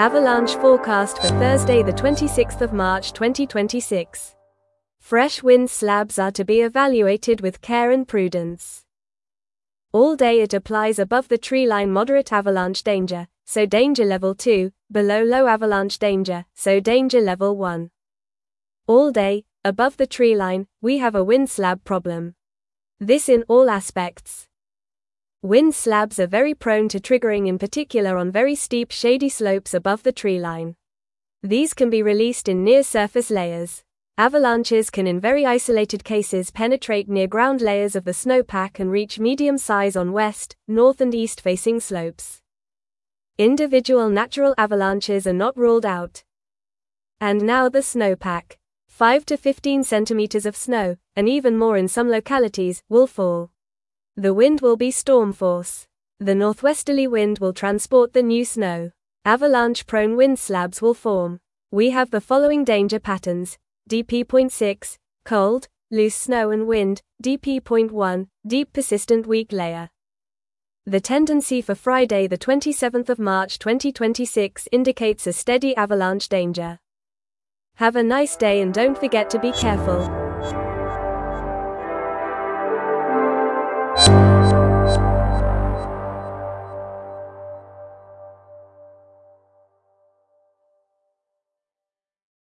Avalanche forecast for Thursday the 26th of March 2026. Fresh wind slabs are to be evaluated with care and prudence. All day it applies above the treeline moderate avalanche danger, so danger level 2, below low avalanche danger, so danger level 1. All day, above the treeline, we have a wind slab problem. This in all aspects. Wind slabs are very prone to triggering, in particular on very steep shady slopes above the treeline. These can be released in near-surface layers. Avalanches can in very isolated cases penetrate near-ground layers of the snowpack and reach medium size on west, north and east-facing slopes. Individual natural avalanches are not ruled out. And now the snowpack. 5 to 15 centimeters of snow, and even more in some localities, will fall. The wind will be storm force. The northwesterly wind will transport the new snow. Avalanche-prone wind slabs will form. We have the following danger patterns: DP.6, cold, loose snow and wind; DP.1, deep persistent weak layer. The tendency for Friday the 27th of March 2026 indicates a steady avalanche danger. Have a nice day and don't forget to be careful.